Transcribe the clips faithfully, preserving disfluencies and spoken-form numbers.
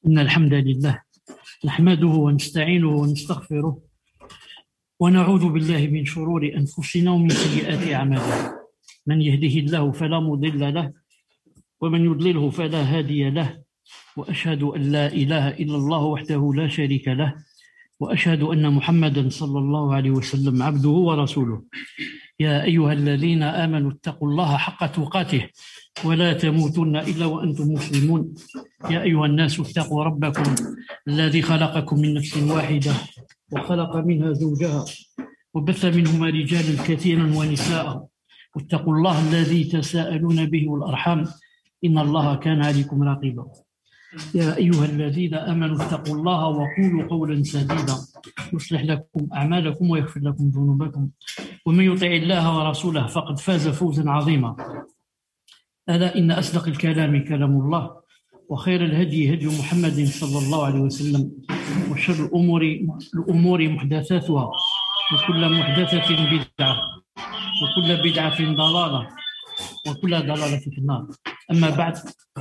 إن الحمد لله نحمده ونستعينه ونستغفره ونعوذ بالله من شرور أنفسنا ومن سيئات أعمالنا. من يهده الله فلا مضل له ومن يضلله فلا هادي له، وأشهد أن لا إله إلا الله وحده لا شريك له، وأشهد أن محمدا صلى الله عليه وسلم عبده ورسوله. يا أيها الذين آمنوا اتقوا الله حق تقاته ولا تموتن إلا وأنتم مسلمون. يا أيها الناس اتقوا ربكم الذي خلقكم من نفس واحدة وخلق منها زوجها وبث منهما رجالا كثيرا ونساء، واتقوا الله الذي تساءلون به والأرحام إن الله كان عليكم رقيبا. يا أيها الذين آمنوا اتقوا الله وقولوا قولا سديدا يصلح لكم أعمالكم ويغفر لكم ذنوبكم، ومن يطع الله ورسوله فقد فاز فوزا عظيما. ألا إن أصدق الكلام كلام الله، وخير الهدي هدي محمد صلى الله عليه وسلم، وشر الأمور الأمور محدثاتها، وكل محدثة بدعة، وكل بدعة ضلالة، وكل ضلالة في النار. أما بعد،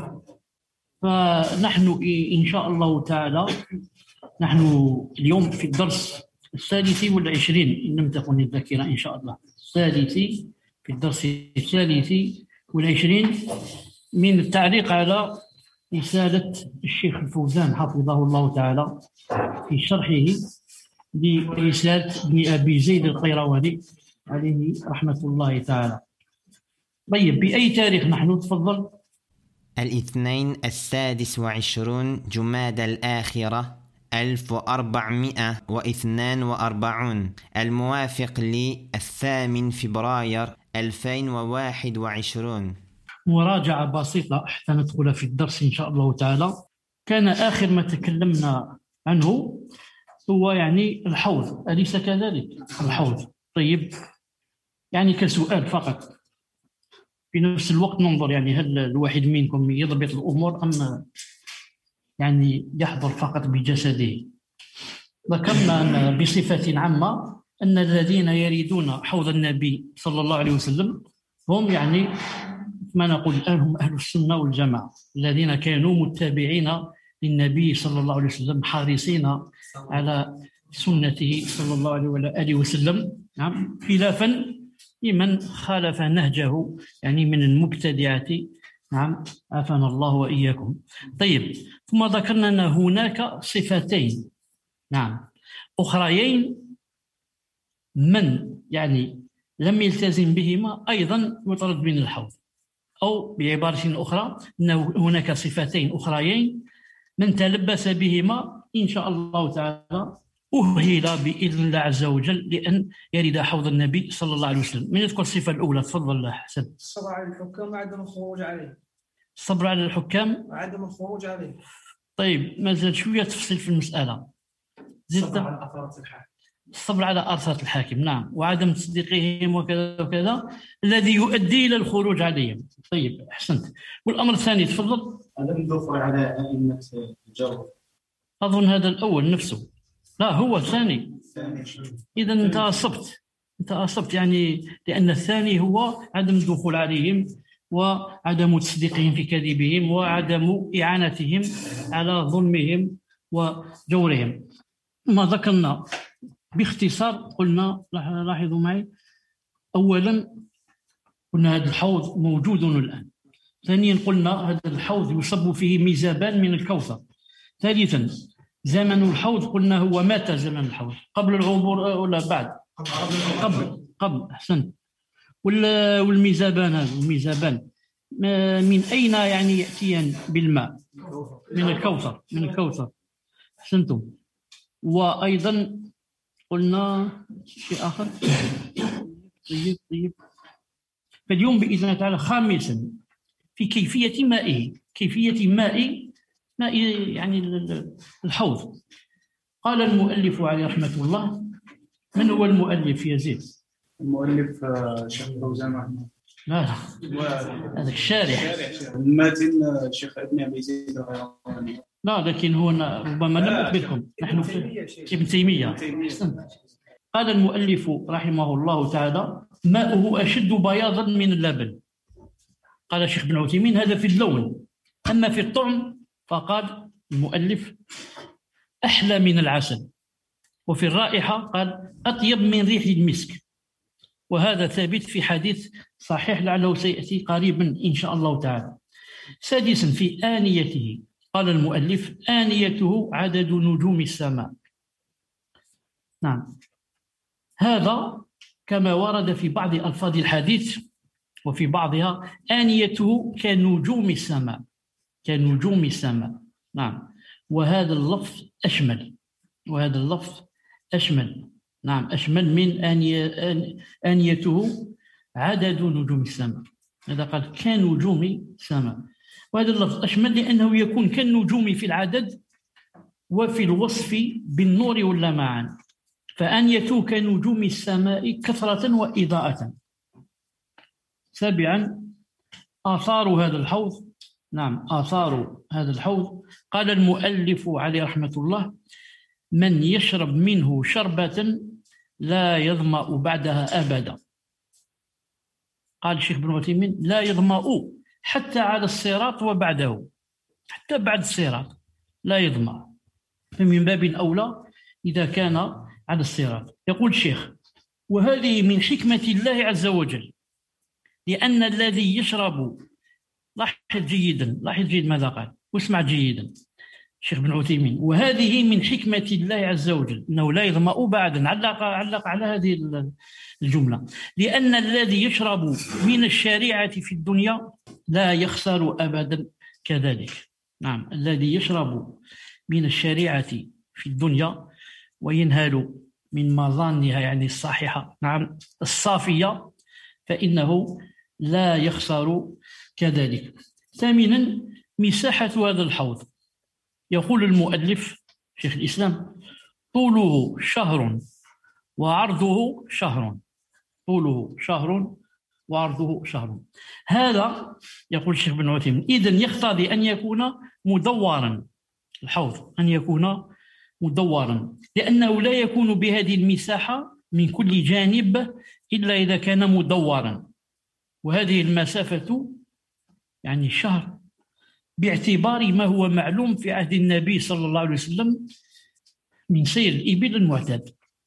فنحن إن شاء الله تعالى نحن اليوم في الدرس الثالث والعشرين إن لم تكن الذاكرة، إن شاء الله الثالث في الدرس الثالث والعشرين من التعليق على رسالة الشيخ الفوزان حفظه الله تعالى في شرحه لرسالة ابن أبي زيد القيرواني عليه رحمة الله تعالى. طيب، بأي تاريخ نحن؟ تفضل. الاثنين السادس وعشرون جمادى الآخرة ألف وأربعمائة واثنان وأربعون، الموافق للثامن فبراير ألفين وواحد وعشرين. مراجعة بسيطة حتى ندخل في الدرس إن شاء الله تعالى. كان آخر ما تكلمنا عنه هو يعني الحوض، أليس كذلك؟ الحوض. طيب، يعني كسؤال فقط، في نفس الوقت ننظر يعني هل الواحد منكم يضبط الأمور أم يعني يحضر فقط بجسده. ذكرنا بصفة عامة أن الذين يريدون حوض النبي صلى الله عليه وسلم هم يعني ما نقول الآن هم أهل السنة والجماعة، الذين كانوا متابعين للنبي صلى الله عليه وسلم، حريصين على سنته صلى الله عليه وسلم، نعم، خلافا لمن خالف نهجه يعني من المبتدعة، نعم، عافانا الله وإياكم. طيب، ثم ذكرنا أن هناك صفتين، نعم، أخريين من يعني لم يلتزم بهما أيضا يطرد من الحوض، أو بعبارة أخرى أن هناك صفتين أخريين من تلبس بهما إن شاء الله تعالى أهل بإذن الله عز وجل لأن يرد حوض النبي صلى الله عليه وسلم. من يذكر الصفة الأولى؟ تفضل حسن. الصبر على الحكام وعدم الخروج عليه. الصبر على الحكام وعدم الخروج عليه. طيب، ما زال شوية تفصيل في المسألة. الصبر على أثرة الحاكم. الصبر على أثرة الحاكم، نعم، وعدم تصديقهم وكذا وكذا الذي يؤدي إلى الخروج عليهم. طيب، أحسنت. والأمر الثاني؟ تفضل. عدم الدخول على أئمة الجو. أظن هذا الأول نفسه. لا، هو الثاني. إذا أنت أصبت، أنت أصبت يعني، لأن الثاني هو عدم الدخول عليهم وعدم تصديقهم في كذبهم وعدم إعانتهم على ظلمهم وجورهم. ما ذكرنا باختصار قلنا، لاحظوا معي، أولا قلنا هذا الحوض موجود الآن. ثانيا قلنا هذا الحوض يصب فيه ميزابان من الكوثر. ثالثا زمن الحوض قلنا هو متى زمن الحوض؟ قبل العبور ولا بعد؟ قبل قبل أحسنت. والميزابان هذا الميزابان من أين يعني يأتيان بالماء؟ من الكوثر، من الكوثر. أحسنتم. وأيضا قلنا شيء آخر. طيب طيب فاليوم بإذن الله تعالى خامسا في كيفية مائه، كيفية ماء ماء يعني الحوض. قال المؤلف عليه رحمة الله. من هو المؤلف يا زيد؟ المؤلف الشيخ الفوزان. لا هذا الشارح. الماتن الشيخ ابن أبي زيد القيرواني. لا، لكن هو ربما لم أخبركم، نحن في ابن تيمية. قال المؤلف رحمه الله تعالى: ماؤه أشد بياضا من اللبن. قال الشيخ ابن عثيمين: هذا في اللون، أما في الطعم فقال المؤلف أحلى من العسل، وفي الرائحة قال أطيب من ريح المسك، وهذا ثابت في حديث صحيح لعله سيأتي قريبا إن شاء الله تعالى. سادسا في آنيته، قال المؤلف آنيته عدد نجوم السماء. نعم، هذا كما ورد في بعض ألفاظ الحديث، وفي بعضها آنيته كنجوم السماء، كنجوم السماء. نعم، وهذا اللفظ أشمل، وهذا اللفظ أشمل. نعم، أشمل من آنية آنيته عدد نجوم السماء. هذا قال كنجوم السماء، وهذا اللفظ أشمل لأنه يكون كالنجوم في العدد وفي الوصف بالنور واللمعان، فآنيته كنجوم السماء كثرة وإضاءة. سابعا آثار هذا الحوض. نعم، آثار هذا الحوض. قال المؤلف عليه رحمة الله من يشرب منه شربة لا يظمأ بعدها أبدا. قال الشيخ ابن عثيمين لا يظمأ حتى على الصراط وبعده، حتى بعد الصراط لا يظمأ، فمن باب أولى إذا كان على الصراط. يقول الشيخ وهذه من حكمة الله عز وجل، لأن الذي يشرب، لاحظ جيدا، لاحظ جيدا ماذا قال واسمع جيدا الشيخ ابن عثيمين، وهذه من حكمة الله عز وجل أنه لا يظمأ بعدا. علق علق على هذه الجملة، لأن الذي يشرب من الشريعة في الدنيا لا يخسر أبدا كذلك. نعم، الذي يشرب من الشريعة في الدنيا وينهل من مظانها يعني الصحيحة، نعم الصافية، فإنه لا يخسر كذلك. ثامنا مساحة هذا الحوض. يقول المؤلف شيخ الإسلام طوله شهر وعرضه شهر، طوله شهر وعرضه شهر. هذا يقول الشيخ بن عثيمين إذن يقتضي أن يكون مدورا، الحوض أن يكون مدورا، لأنه لا يكون بهذه المساحة من كل جانب إلا إذا كان مدورا، وهذه المسافة يعني شهر باعتبار ما هو معلوم في عهد النبي صلى الله عليه وسلم من سير الإبل المعتاد.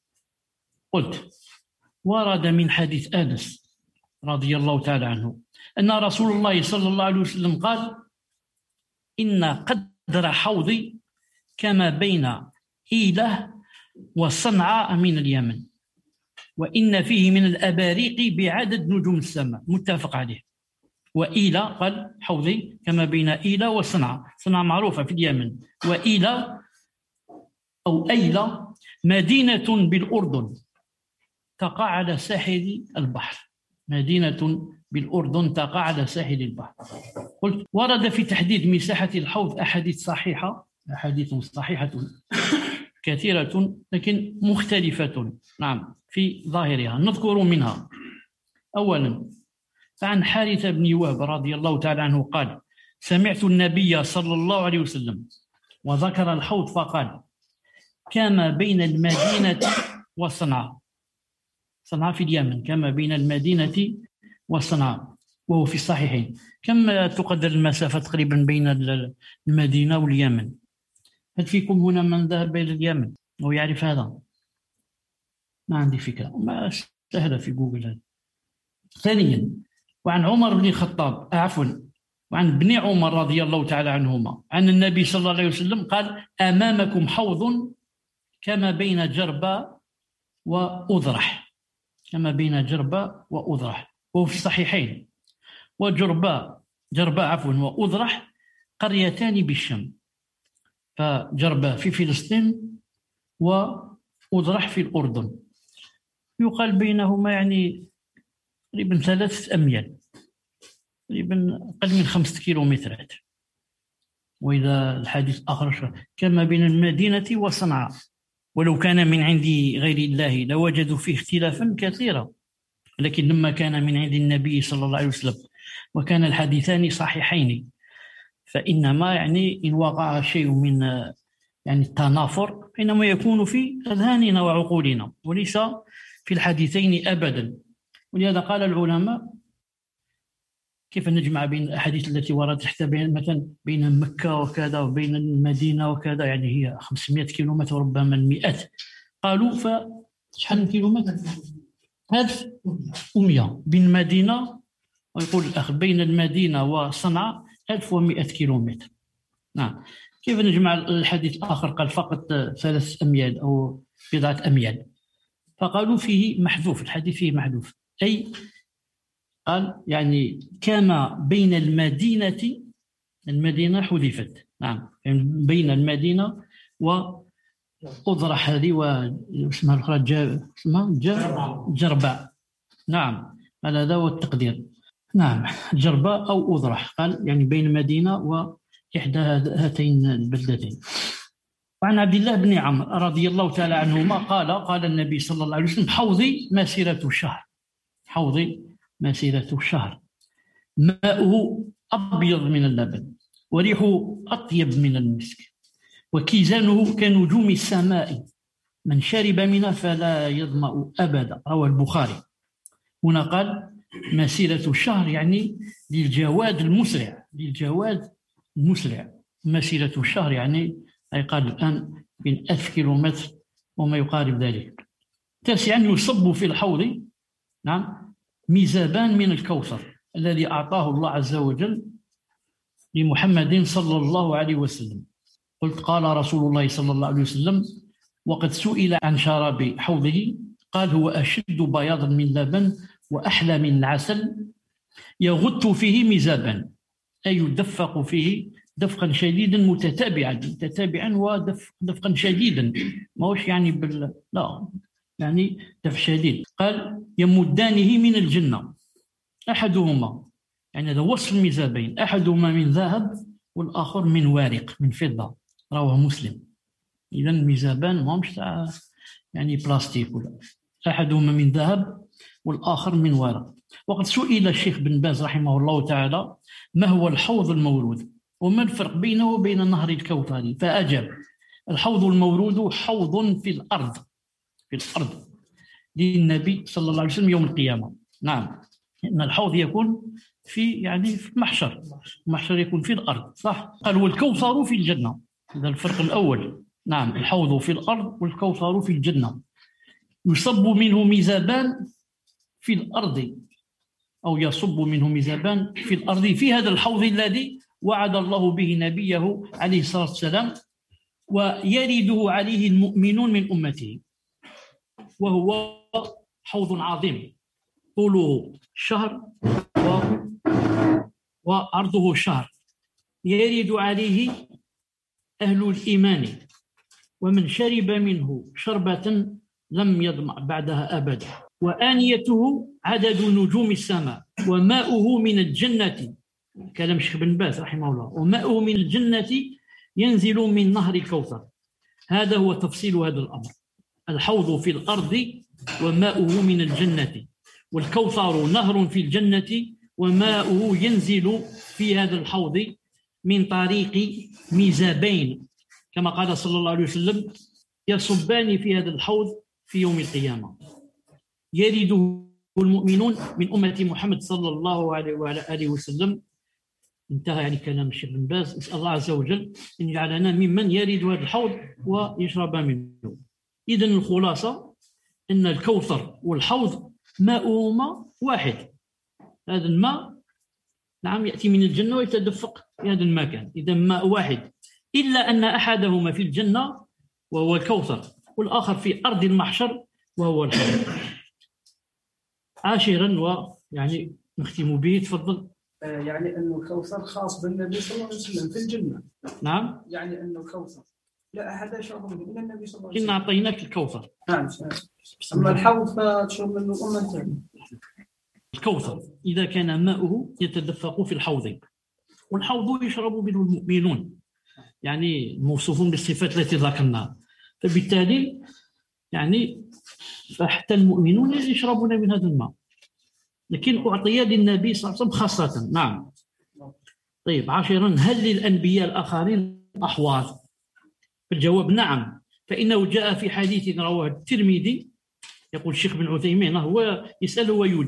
قلت ورد من حديث أنس رضي الله تعالى عنه أن رسول الله صلى الله عليه وسلم قال إن قدر حوضي كما بين إيلة وصنعاء من اليمن، وإن فيه من الأباريق بعدد نجوم السماء، متفق عليه. وإيلة قال حوضي كما بين إيلة وصنعاء، صنعاء معروفة في اليمن، وإيلة أو أيلة مدينة بالأردن تقع على ساحل البحر، مدينة بالأردن تقع على ساحل البحر. قلت ورد في تحديد مساحة الحوض أحاديث صحيحة، أحاديث صحيحة كثيرة لكن مختلفة نعم في ظاهرها. نذكر منها أولا عن حارثة بن وهب رضي الله تعالى عنه قال سمعت النبي صلى الله عليه وسلم وذكر الحوض فقال كما بين المدينة وصنعاء، صنعاء في اليمن، كما بين المدينة وصنعاء، وهو في الصحيحين. كم تقدر المسافة تقريبا بين المدينة واليمن؟ هل فيكم هنا من ذهب إلى اليمن ويعرف هذا؟ ما عندي فكرة، ما سهلة في جوجل هذا. ثانيا وعن عمر بن الخطاب عفوا وعن ابن عمر رضي الله تعالى عنهما عن النبي صلى الله عليه وسلم قال أمامكم حوض كما بين جرباء وأضرح، كما بين جرباء وأضرح، وهو في الصحيحين. وجرباء جرباء عفوا وأضرح قريتان بالشام، فجرباء في فلسطين وأضرح في الأردن، يقال بينهما يعني تقريبا ثلاثة أميال، تقريبا أقل من خمسة كيلومترات. وإذا الحديث آخر كما بين المدينة وصنعاء، ولو كان من عند غير الله لوجدوا فيه اختلافا كثيرا، لكن لما كان من عند النبي صلى الله عليه وسلم وكان الحديثان صحيحين فإنما يعني إن وقع شيء من يعني التنافر إنما يكون في أذهاننا وعقولنا وليس في الحديثين أبدا. ولهذا قال العلماء كيف نجمع بين الأحاديث التي وردت حتى بين مثلا بين مكة وكذا وبين المدينة وكذا، يعني هي خمسمائة كيلومتر ربما المئات. قالوا فشحال من كيلومتر؟ ألف ومئة بين المدينة، ويقول الأخ بين المدينة وصنعاء ألف ومئة كيلومتر. نعم. كيف نجمع الحديث الآخر قال فقط ثلاث أميال أو بضعة أميال؟ فقالوا فيه محذوف، الحديث فيه محذوف، أي قال يعني كما بين المدينة، المدينة حذفت. نعم، يعني بين المدينة وأضرح هذه واسمها الأخرى اسمها جرباء. نعم، هذا هو التقدير. نعم، جرباء أو أضرح، قال يعني بين المدينة وإحدى هاتين البلدتين. وعن عبد الله بن عمرو رضي الله تعالى عنهما قال قال النبي صلى الله عليه وسلم حوضي مسيرة الشهر، حوضي مسيرة الشهر، ماؤه أبيض من اللبن وريحه أطيب من المسك وكيزانه كنجوم السماء، من شرب منه فلا يظمأ أبدا. رواه البخاري. هنا قال مسيرة الشهر يعني للجواد المسرع، للجواد المسرع. مسيرة الشهر يعني أي قال الآن من ألف كيلومتر وما يقارب ذلك. تاسعا يصب في الحوض نعم ميزابان من الكوثر الذي أعطاه الله عز وجل لمحمد صلى الله عليه وسلم. قلت قال رسول الله صلى الله عليه وسلم وقد سئل عن شراب حوضه قال هو أشد بياضا من اللبن وأحلى من العسل، يغط فيه ميزابان أي يدفق فيه دفقا شديدا متتابعا متتابعا ودفقا شديدا، ما هوش يعني بال لا يعني دفع شديد. قال يمدانه من الجنة، أحدهما يعني هذا وصف الميزابين، أحدهما من ذهب والآخر من وارق من فضة. رواه مسلم. إذا الميزابان ما همش تاع يعني بلاستيك ولا، أحدهما من ذهب والآخر من ورق. وقد سئل الشيخ بن باز رحمه الله تعالى ما هو الحوض المورود وما الفرق بينه وبين نهر الكوثر، فأجاب الحوض المورود حوض في الأرض، في الأرض للنبي صلى الله عليه وسلم يوم القيامة. نعم، إن الحوض يكون في يعني في محشر، محشر يكون في الأرض صح. قال والكوثر في الجنة، هذا الفرق الأول. نعم، الحوض في الأرض والكوثر في الجنة. يصب منه ميزابان في الأرض أو يصب منه ميزابان في الأرض في هذا الحوض الذي وعد الله به نبيه عليه الصلاة والسلام، ويرده عليه المؤمنون من أمته، وهو حوض عظيم طوله شهر و... وعرضه شهر، يرد عليه أهل الإيمان، ومن شرب منه شربة لم يظمأ بعدها أبدا، وآنيته عدد نجوم السماء، وماؤه من الجنة، كلام الشيخ بن باز رحمه الله، وماؤه من الجنة ينزل من نهر الكوثر. هذا هو تفصيل هذا الأمر. الحوض في الأرض وماؤه من الجنة، والكوثر نهر في الجنة وماؤه ينزل في هذا الحوض من طريق ميزابين، كما قال صلى الله عليه وسلم يصبان في هذا الحوض في يوم القيامة، يرده المؤمنون من أمة محمد صلى الله عليه وعلى آله وسلم. انتهى يعني كلام الشيخ بن باز. نسأل الله عز وجل أن يجعلنا ممن يرد هذا الحوض ويشرب منه. إذن الخلاصة أن الكوثر والحوض ماؤهما واحد، هذا الماء نعم يأتي من الجنة ويتدفق في هذا المكان، إذا ماء واحد، إلا أن أحدهما في الجنة وهو الكوثر، والآخر في أرض المحشر وهو الحوض. عاشرا ويعني نختم به، تفضل. يعني أنه الكوثر خاص بالنبي صلى الله عليه وسلم في الجنة. نعم، يعني أنه الكوثر لا أحد يشرب منه إلا النبي صلى الله عليه إن وسلم. أعطيناك الكوثر. نعم. أما الحوض فتشرب منه أمة ثانية. الكوثر إذا كان ماؤه يتدفق في الحوض، والحوض يشرب منه المؤمنون، يعني موصوفون بالصفات التي ذكرناها، فبالتالي يعني فحتى المؤمنون يشربون من هذا الماء، لكن أعطي للنبي صلى الله عليه وسلم خاصة. نعم. طيب، عاشرا هل للأنبياء الآخرين أحواض؟ الجواب نعم، فإنه جاء في حديث رواه الترمذي، يقول الشيخ بن عثيمين هو يسأل ويجيب،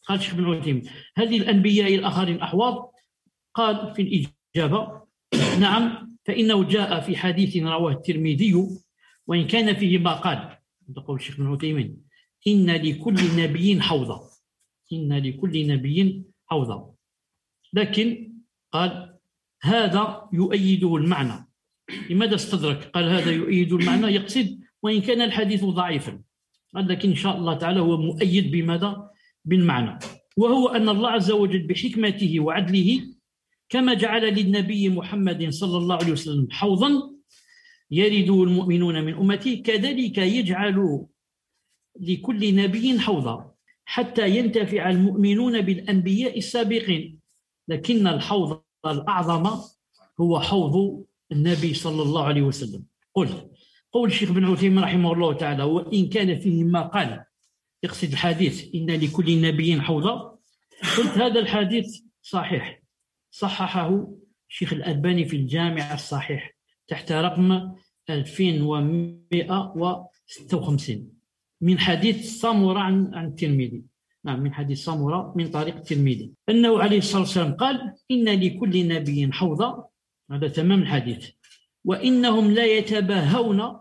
قال الشيخ ابن عثيمين هل للأنبياء الآخرين أحوض؟ قال في الإجابة نعم، فإنه جاء في حديث رواه الترمذي وإن كان فيه ما قال، يقول الشيخ ابن عثيمين إن لكل نبي حوضة، إن لكل نبي حوضة، لكن قال هذا يؤيده المعنى. لماذا استدرك؟ قال هذا يؤيد المعنى، يقصد وإن كان الحديث ضعيفا، لكن إن شاء الله تعالى هو مؤيد بماذا؟ بالمعنى، وهو أن الله عز وجل بحكمته وعدله كما جعل للنبي محمد صلى الله عليه وسلم حوضا يرده المؤمنون من أمته، كذلك يجعل لكل نبي حوضا حتى ينتفع المؤمنون بالأنبياء السابقين، لكن الحوض الأعظم هو حوض النبي صلى الله عليه وسلم. قل قول الشيخ بن عثيمين رحمه الله تعالى وإن كان فيه ما قال، يقصد الحديث إن لكل نبي حوضا، قلت هذا الحديث صحيح، صححه الشيخ الألباني في الجامع الصحيح تحت رقم ألفين ومئة وستة وخمسين من حديث سامورة عن عن الترمذي. نعم، من حديث سامورة من طريق الترمذي أنه عليه الصلاة والسلام قال إن لكل نبي حوضا، هذا تمام الحديث، وإنهم لا يتباهون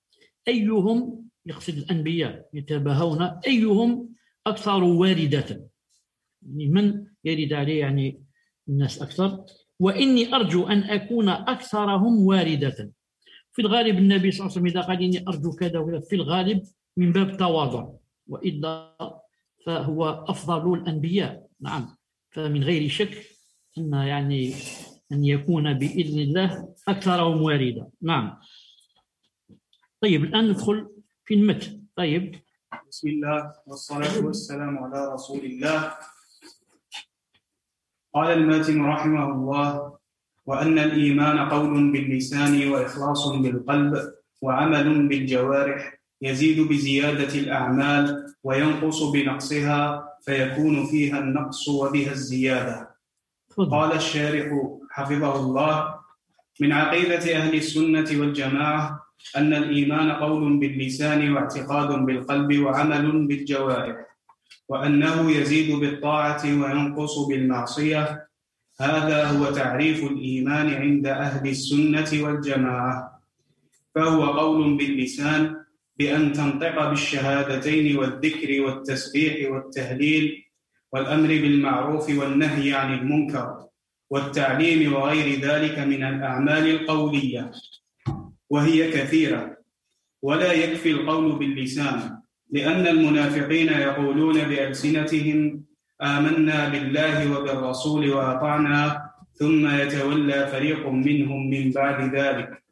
أيهم، يقصد الأنبياء، يتباهون أيهم أكثر واردة، من يرد عليه يعني الناس أكثر، وإني أرجو أن أكون أكثرهم واردة. في الغالب النبي صلى الله عليه وسلم إذا قال إني أرجو كذا وكذا في الغالب من باب التواضع، وإلا فهو أفضل الأنبياء. نعم، فمن غير شك أن يعني أن يكون بإذن الله أكثرهم واردة. نعم. طيب الآن ندخل في المتن. طيب بسم الله والصلاة والسلام على رسول الله. قال الماتن رحمه الله: وأن الإيمان قول باللسان وإخلاص بالقلب وعمل بالجوارح، يزيد بزيادة الأعمال وينقص بنقصها، فيكون فيها النقص وبها الزيادة. قال الشارح حفظه الله: من عقيدة أهل السنة والجماعة أن الإيمان قول باللسان واعتقاد بالقلب وعمل بالجوارح، وأنه يزيد بالطاعة وينقص بالمعصية. هذا هو تعريف الإيمان عند أهل السنة والجماعة، فهو قول باللسان بأن تنطق بالشهادتين والذكر والتسبيح والتهليل والأمر بالمعروف والنهي عن المنكر والتعليم وغير ذلك من الأعمال القولية، وهي كثيرة، ولا يكفي القول باللسان، لأن المنافقين يقولون بألسنتهم آمنا بالله وبالرسول وأطعنا، ثم يتولى فريق منهم من بعد ذلك.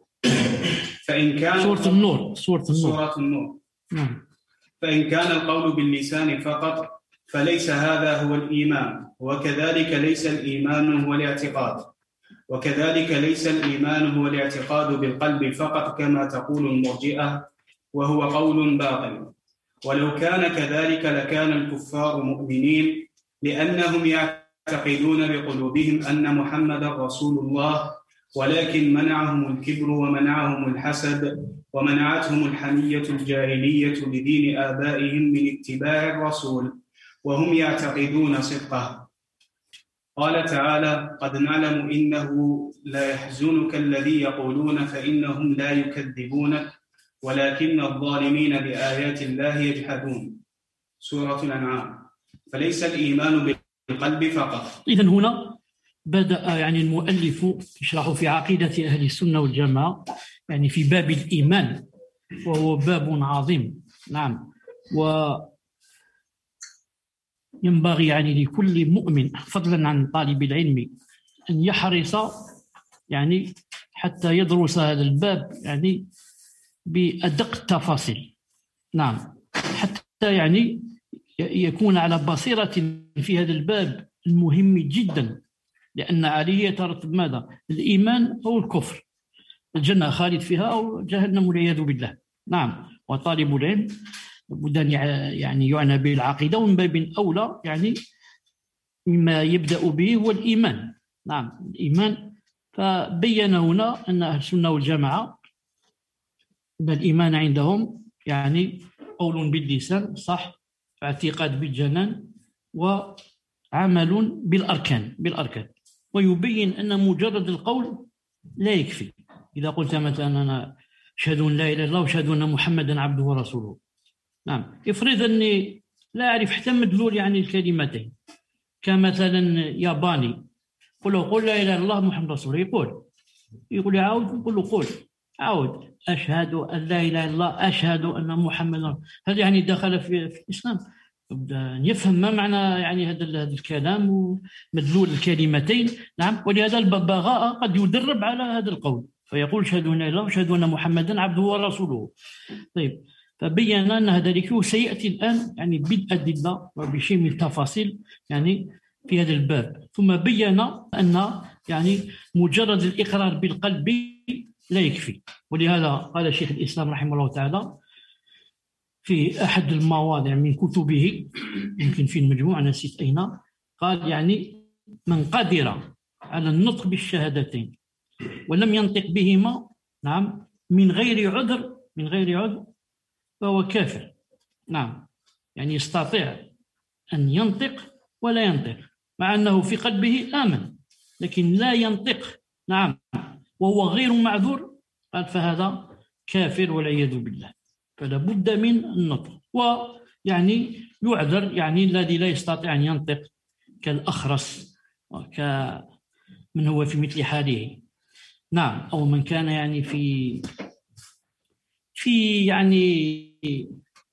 فإن كان سورة النور سورة النور, سورة النور. نعم. فإن كان القول باللسان فقط فليس هذا هو الإيمان، وكذلك ليس الإيمان هو الاعتقاد، وكذلك ليس الإيمان هو الاعتقاد بالقلب فقط كما تقول المرجئة، وهو قول باطل. ولو كان كذلك لكان الكفار مؤمنين، لأنهم يعتقدون بقلوبهم أن محمد رسول الله، ولكن منعهم الكبر ومنعهم الحسد ومنعتهم الحمية الجاهلية لدين آبائهم من اتباع الرسول، وهم يعتقدون صدقه. قال تعالى: قد نعلم إنه لا يحزنك الذي يقولون فإنهم لا يكذبونك ولكن الظالمين بآيات الله يجحدون. سورة الأنعام. فليس الإيمان بالقلب فقط. إذن هنا بدأ يعني المؤلف يشرح في عقيدة أهل السنة والجماعة، يعني في باب الإيمان، وهو باب عظيم. نعم. وينبغي يعني لكل مؤمن فضلا عن طالب العلم أن يحرص يعني حتى يدرس هذا الباب يعني بأدق التفاصيل. نعم، حتى يعني يكون على بصيرة في هذا الباب المهم جدا، لأن عليه يترتب ماذا؟ الإيمان أو الكفر، الجنة خالد فيها أو جهنم والعياذ بالله. نعم. وطالب العلم لابد أن يعني يعنى بالعقيدة، ومن باب أولى يعني مما يبدأ به هو الإيمان. نعم، الإيمان. فبين هنا أن أهل السنة والجماعة أن الإيمان عندهم يعني قول باللسان صح، اعتقاد بالجنان، وعمل بالأركان بالأركان ويبين أن مجرد القول لا يكفي. إذا قلت مثلا أنا أشهد أن لا إله إلا الله وأشهد أن محمدا عبده ورسوله، نعم، افرض أني لا أعرف حتى مدلول يعني الكلمتين، كمثلا ياباني قل له قل لا إله إلا الله محمد رسول الله، يقول يقول لي عاود، نقول له قل عاود أشهد أن لا إله إلا الله أشهد أن محمدا، هذا يعني دخل في, في الإسلام. يفهم ما معنى يعني هذا هذا الكلام ومدلول الكلمتين، نعم. ولهذا الببغاء قد يدرب على هذا القول فيقول أشهد أن لا إله إلا الله وأشهد أن محمدا عبده ورسوله. طيب، فبين أن ذلك سيأتي الآن يعني بالأدلة وبشيء من التفاصيل يعني في هذا الباب. ثم بين أن يعني مجرد الإقرار بالقلب لا يكفي، ولهذا قال شيخ الإسلام رحمه الله تعالى في أحد المواضع من كتبه، يمكن في المجموع نسيت أين، قال يعني من قدر على النطق بالشهادتين ولم ينطق بهما، نعم، من غير عذر من غير عذر فهو كافر، نعم. يعني يستطيع أن ينطق ولا ينطق مع أنه في قلبه آمن، لكن لا ينطق، نعم، وهو غير معذور، قال فهذا كافر والعياذ بالله. فلا بد من النطق، ويعني يعذر يعني الذي لا يستطيع أن ينطق كالأخرس كمن هو في مثل حاله، نعم، أو من كان يعني في في يعني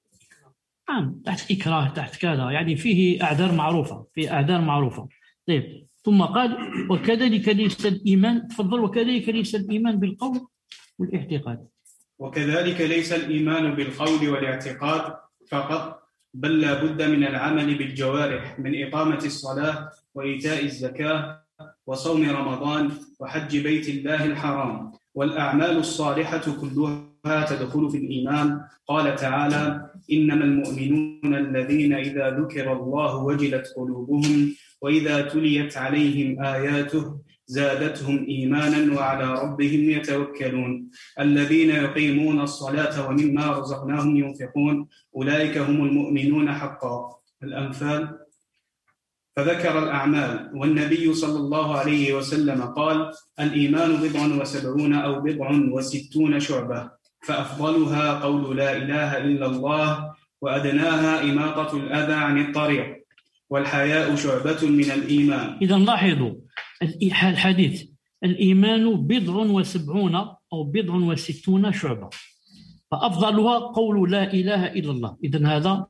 نعم تحت إكراه تحت كذا، يعني فيه أعذار معروفة في أعذار معروفة. طيب، ثم قال وكذلك ليس الإيمان، تفضل، وكذلك ليس الإيمان بالقول والاعتقاد. وكذلك ليس الإيمان بالقول والاعتقاد فقط، بل لا بد من العمل بالجوارح من إقامة الصلاة وإيتاء الزكاة وصوم رمضان وحج بيت الله الحرام، والأعمال الصالحة كلها تدخل في الإيمان. قال تعالى إنما المؤمنون الذين إذا ذكر الله وجلت قلوبهم وإذا تليت عليهم آياته زادتهم إيمانا وعلى ربهم يتوكلون الذين يقيمون الصلاة ومما رزقناهم ينفقون أولئك هم المؤمنون حقا. الأنفال. فذكر الأعمال، والنبي صلى الله عليه وسلم قال الإيمان بضع وسبعون أو بضع وستون شعبة، فأفضلها قول لا إله إلا الله، وأدناها إماطة الأذى عن الطريق، والحياء شعبة من الإيمان. إذا لاحظوا الحديث الإيمان بضع وسبعون أو بضع وستون شعبة، فأفضلها قول لا إله إلا الله. إذن هذا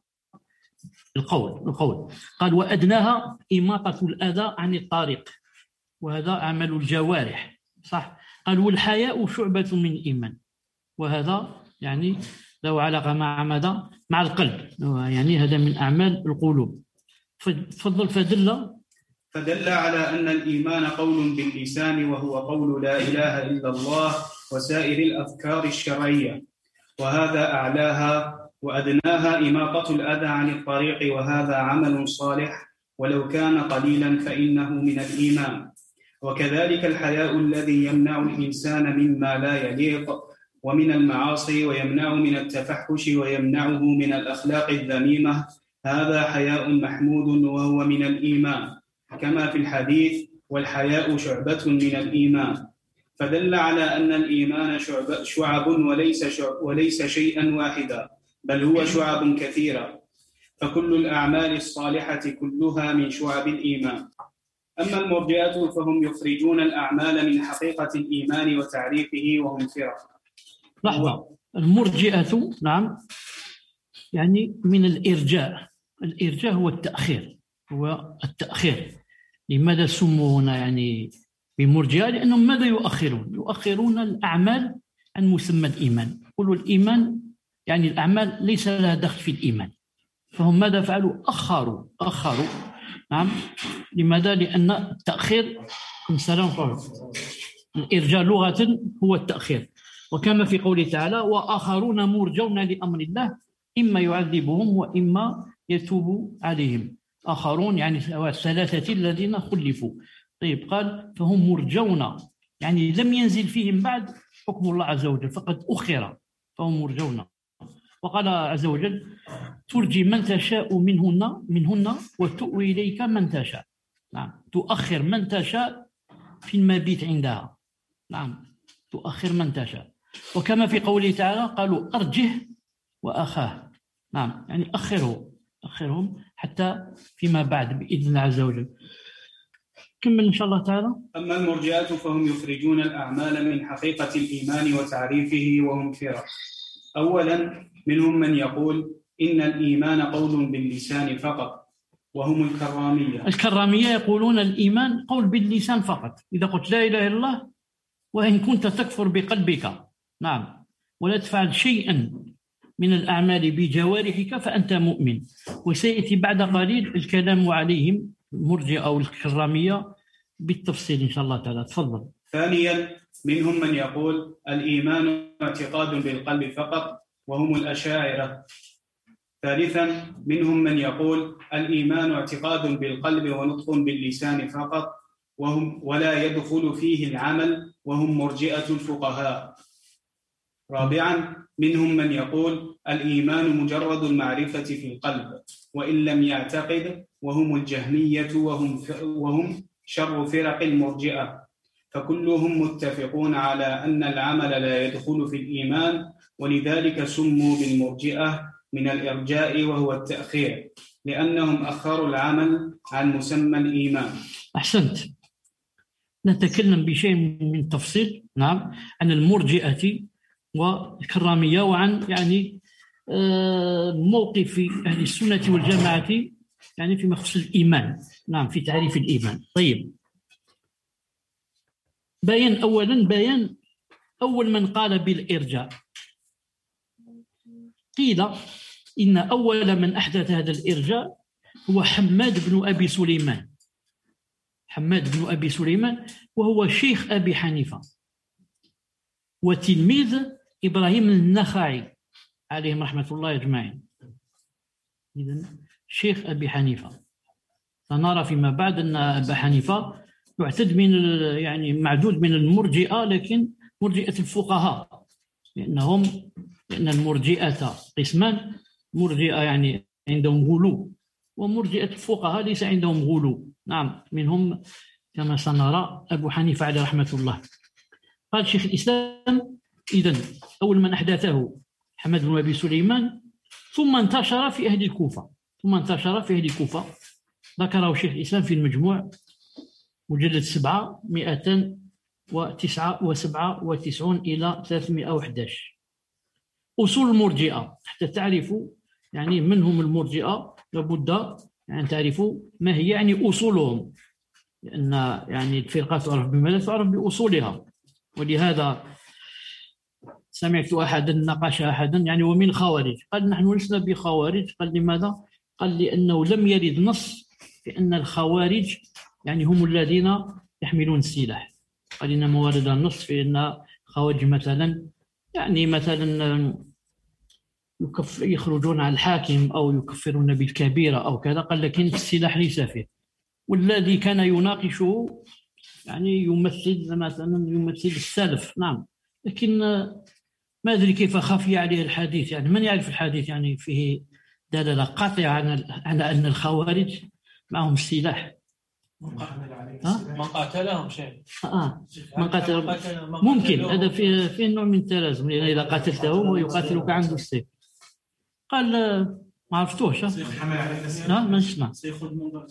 القول القول قال وأدناها إماطة الأذى عن الطريق، وهذا عمل الجوارح، صح. قال والحياء شعبة من الإيمان، وهذا يعني له علاقة مع ماذا؟ مع القلب، يعني هذا من أعمال القلوب. تفضل. فدل فدل على أن الإيمان قول باللسان وهو قول لا إله إلا الله وسائر الأذكار الشرعية، وهذا أعلاها، وأدناها إماطة الأذى عن الطريق، وهذا عمل صالح ولو كان قليلا فإنه من الإيمان. وكذلك الحياء الذي يمنع الإنسان مما لا يليق ومن المعاصي، ويمنع من التفحش، ويمنعه من الأخلاق الذميمة، هذا حياء محمود وهو من الإيمان، كما في الحديث والحياء شعبة من الإيمان. فدل على أن الإيمان شعب, شعب وليس, شعب وليس شيئا واحدا، بل هو شعب كثيرة، فكل الأعمال الصالحة كلها من شعب الإيمان. أما المرجئة فهم يخرجون الأعمال من حقيقة الإيمان وتعريفه، وهم فرق. لحظة، المرجئة نعم يعني من الإرجاء. الإرجاء هو التأخير، هو التأخير. لماذا سموا هنا يعني بمرجئة؟ لأنهم ماذا يؤخرون؟ يؤخرون الأعمال عن مسمى الإيمان. يقولوا الإيمان يعني الأعمال ليس لها دخل في الإيمان، فهم ماذا فعلوا؟ أخروا أخروا نعم. لماذا؟ لأن التأخير الإرجاء لغة هو التأخير، وكما في قوله تعالى وآخرون مرجون لأمر الله إما يعذبهم وإما يتوب عليهم. آخرون يعني الثلاثة الذين خلفوا. طيب، قال فهم مرجون يعني لم ينزل فيهم بعد حكم الله عز وجل، فقد أخر، فهم مرجون. وقال عز وجل ترجي من تشاء منهن منهن وتؤوي إليك من تشاء. نعم، تؤخر من تشاء في المبيت عندها. نعم، تؤخر من تشاء. وكما في قوله تعالى قالوا أرجه وأخاه. نعم، يعني أخره أخرهم حتى فيما بعد بإذن الله عز وجل. كمل إن شاء الله تعالى. أما المرجئة فهم يخرجون الأعمال من حقيقة الإيمان وتعريفه، وهم فرق. أولا منهم من يقول إن الإيمان قول باللسان فقط، وهم الكرامية. الكرامية يقولون الإيمان قول باللسان فقط، إذا قلت لا إله إلا الله وإن كنت تكفر بقلبك، نعم، ولا تفعل شيئا من الأعمال بجوارحك فأنت مؤمن. وسيأتي بعد قليل الكلام عليهم المرجئة أو الكرامية بالتفصيل إن شاء الله تعالى. تفضل. ثانيا منهم من يقول الإيمان اعتقاد بالقلب فقط، وهم الأشاعرة. ثالثا منهم من يقول الإيمان اعتقاد بالقلب ونطق باللسان فقط، وهم ولا يدخل فيه العمل، وهم مرجئة الفقهاء. رابعا منهم من يقول الإيمان مجرد المعرفة في القلب وإن لم يعتقد، وهم الجهمية، وهم وهم شر فرق المرجئة. فكلهم متفقون على أن العمل لا يدخل في الإيمان، ولذلك سموا بالمرجئة من الإرجاء وهو التأخير، لأنهم أخروا العمل عن مسمى الإيمان. أحسنت. نتكلم بشيء من تفصيل، نعم، عن المرجئة والكرامية، وعن يعني موقف أهل السنة والجماعة يعني فيما يخص الإيمان، نعم، في تعريف الإيمان. طيب، بيان أولا بيان أول من قال بالإرجاء. قيل إن أول من أحدث هذا الإرجاء هو حماد بن أبي سليمان. حماد بن أبي سليمان وهو شيخ أبي حنيفة وتلميذ إبراهيم النخعي عليهم رحمة الله أجمعين. إذن شيخ أبي حنيفة. سنرى فيما بعد أن أبا حنيفة يعتد من يعني معدود من المرجئة، لكن مرجئة الفقهاء، لأنهم لأن المرجئة قسمان، مرجئة يعني عندهم غلو، ومرجئة الفقهاء ليس عندهم غلو. نعم، منهم كما سنرى أبو حنيفة عليه رحمة الله. قال شيخ الإسلام إذن أول من أحدثه حماد بن أبي سليمان، ثم انتشر في أهل الكوفة ثم انتشر في أهل الكوفة ذكره شيخ الإسلام في المجموع مجلد سبعة مئة وتسعة وسبعة وتسعون إلى ثلاثمائة وأحد عشر. أصول المرجئة، حتى تعرفوا يعني من هم المرجئة لابد يعني تعرفوا ما هي يعني أصولهم، لأن يعني الفرقة تعرف بماذا؟ تعرف بأصولها. ولهذا سمعت أحدا ناقش أحدا يعني ومن خوارج، قال نحن لسنا بخوارج. قال لماذا؟ قال لأنه لم يرد نص في أن الخوارج يعني هم الذين يحملون السلاح. قال إنما ورد النص في أن الخوارج مثلا يعني مثلا يخرجون على الحاكم أو يكفرون بالكبيرة أو كذا، قال لكن السلاح ليس فيه. والذي كان يناقشه يعني يمثل مثلا يمثل السلف، نعم، لكن ما أدري كيف خفي عليه الحديث. يعني من يعرف الحديث يعني فيه دلالة قاطعة على أن الخوارج معهم السلاح. من قاتلهم شيء آه. من قاتل ممكن هذا في في نوع من التلازم، لأن إذا قاتلته هو يقاتلك عنده السيف. قال ما عرفتوش. لا ما نسمع. سيخذ منظر